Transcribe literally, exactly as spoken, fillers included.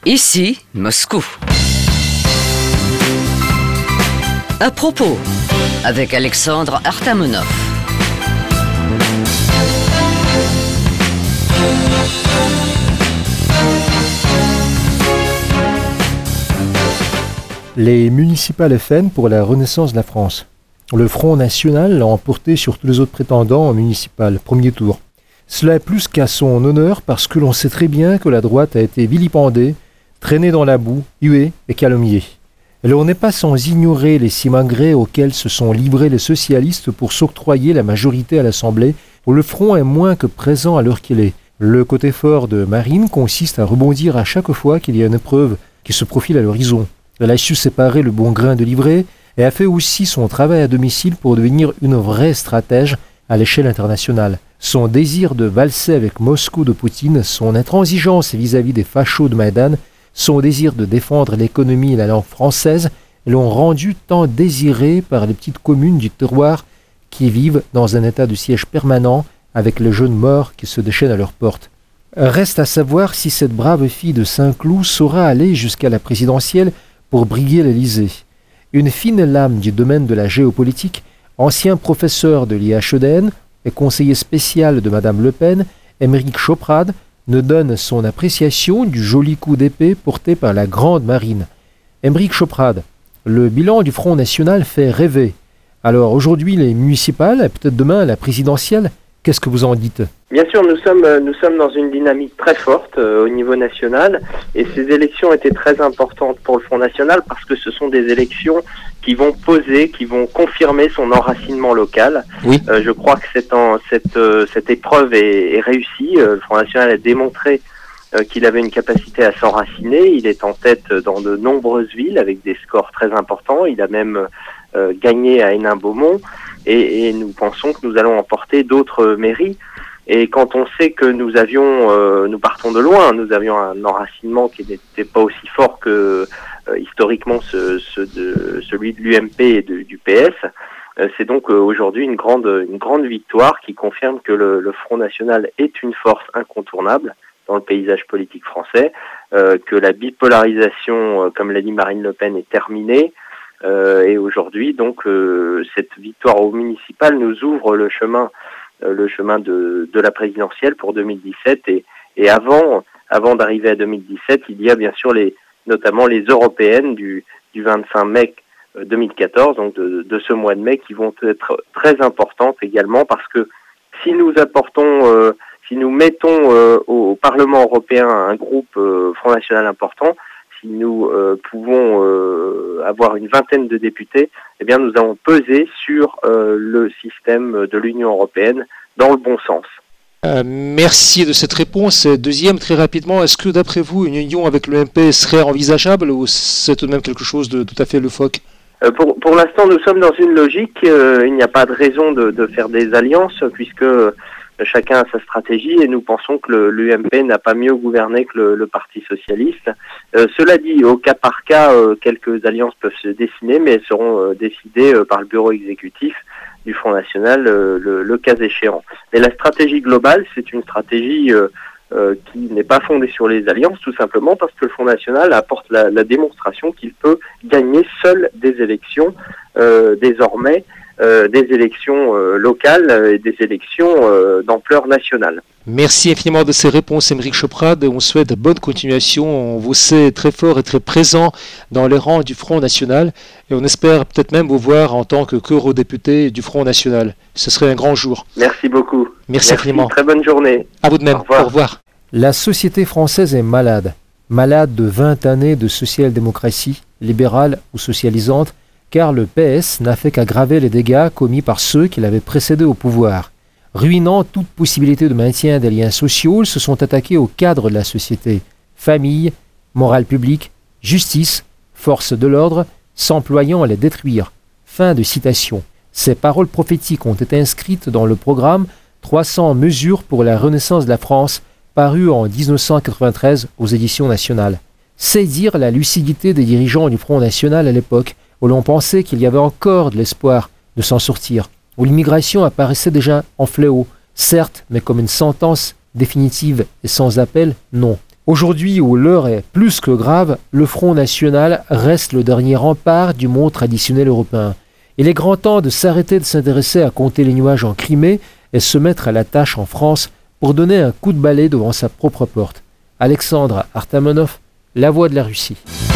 Ici, Moscou. À propos, avec Alexandre Artamonov. Les municipales F N pour la renaissance de la France. Le Front National l'a emporté sur tous les autres prétendants en municipal, premier tour. Cela est plus qu'à son honneur parce que l'on sait très bien que la droite a été vilipendée, traînée dans la boue, huée et calomniée. Et l'on n'est pas sans ignorer les simagrées auxquels se sont livrés les socialistes pour s'octroyer la majorité à l'Assemblée, où le Front est moins que présent à l'heure qu'il est. Le côté fort de Marine consiste à rebondir à chaque fois qu'il y a une épreuve qui se profile à l'horizon. Elle a su séparer le bon grain de l'ivraie et a fait aussi son travail à domicile pour devenir une vraie stratège à l'échelle internationale. Son désir de valser avec Moscou de Poutine, son intransigeance vis-à-vis des fachos de Maïdan, son désir de défendre l'économie et la langue française l'ont rendu tant désiré par les petites communes du terroir qui vivent dans un état de siège permanent avec les jeunes morts qui se déchaînent à leurs portes. Reste à savoir si cette brave fille de Saint-Cloud saura aller jusqu'à la présidentielle pour briguer l'Élysée. Une fine lame du domaine de la géopolitique, ancien professeur de l'I H E D N et conseiller spécial de Madame Le Pen, Émeric Choprade, ne donne son appréciation du joli coup d'épée porté par la grande Marine. Émeric Choprade, le bilan du Front National fait rêver. Alors aujourd'hui les municipales, et peut-être demain la présidentielle, qu'est-ce que vous en dites ? Bien sûr, nous sommes nous sommes dans une dynamique très forte euh, au niveau national et ces élections étaient très importantes pour le Front National parce que ce sont des élections qui vont poser, qui vont confirmer son enracinement local. Oui. Euh, je crois que cette, en, cette, euh, cette épreuve est, est réussie. Euh, le Front National a démontré euh, qu'il avait une capacité à s'enraciner. Il est en tête dans de nombreuses villes avec des scores très importants. Il a même euh, gagné à Hénin-Beaumont et, et nous pensons que nous allons emporter d'autres mairies. Et quand on sait que nous avions, euh, nous partons de loin, nous avions un enracinement qui n'était pas aussi fort que euh, historiquement ce, ce de, celui de l'U M P et de, du P S, euh, c'est donc euh, aujourd'hui une grande, une grande victoire qui confirme que le, le Front National est une force incontournable dans le paysage politique français, euh, que la bipolarisation, euh, comme l'a dit Marine Le Pen, est terminée. Euh, et aujourd'hui, donc, euh, cette victoire au municipal nous ouvre le chemin le chemin de, de la présidentielle pour deux mille dix-sept et, et avant, avant d'arriver à deux mille dix-sept, il y a bien sûr les, notamment les européennes du, du vingt-cinq mai deux mille quatorze, donc de, de ce mois de mai, qui vont être très importantes également parce que si nous apportons, euh, si nous mettons euh, au, au Parlement européen un groupe euh, Front National important, si nous euh, pouvons euh, avoir une vingtaine de députés, eh bien nous allons peser sur euh, le système de l'Union européenne dans le bon sens. Euh, merci de cette réponse. Deuxième, très rapidement, est-ce que d'après vous, une union avec l'U M P serait envisageable ou c'est tout de même quelque chose de tout à fait loufoque ? euh, pour, pour l'instant, nous sommes dans une logique. Euh, il n'y a pas de raison de, de faire des alliances puisque chacun a sa stratégie et nous pensons que le, l'U M P n'a pas mieux gouverné que le, le Parti socialiste. Euh, cela dit, au cas par cas, euh, quelques alliances peuvent se dessiner, mais elles seront euh, décidées euh, par le bureau exécutif du Front National, euh, le, le cas échéant. Mais la stratégie globale, c'est une stratégie euh, euh, qui n'est pas fondée sur les alliances, tout simplement parce que le Front National apporte la, la démonstration qu'il peut gagner seul des élections euh, désormais. Euh, des élections euh, locales et des élections euh, d'ampleur nationale. Merci infiniment de ces réponses, Émeric Choprade. On souhaite bonne continuation. On vous sait très fort et très présent dans les rangs du Front National et on espère peut-être même vous voir en tant que qu'eurodéputé du Front National. Ce serait un grand jour. Merci beaucoup. Merci, Merci infiniment. Très bonne journée. À vous de même. Au revoir. Au revoir. La société française est malade. Malade de vingt années de social-démocratie, libérale ou socialisante, car le P S n'a fait qu'aggraver les dégâts commis par ceux qui l'avaient précédé au pouvoir. Ruinant toute possibilité de maintien des liens sociaux, ils se sont attaqués au cadre de la société. Famille, morale publique, justice, force de l'ordre, s'employant à les détruire. Fin de citation. Ces paroles prophétiques ont été inscrites dans le programme trois cents mesures pour la renaissance de la France, paru en dix-neuf cent quatre-vingt-treize aux éditions nationales. C'est dire la lucidité des dirigeants du Front National à l'époque, où l'on pensait qu'il y avait encore de l'espoir de s'en sortir, où l'immigration apparaissait déjà en fléau, certes, mais comme une sentence définitive et sans appel, non. Aujourd'hui, où l'heure est plus que grave, le Front National reste le dernier rempart du monde traditionnel européen. Il est grand temps de s'arrêter de s'intéresser à compter les nuages en Crimée et se mettre à la tâche en France pour donner un coup de balai devant sa propre porte. Alexandre Artamonov, La Voix de la Russie.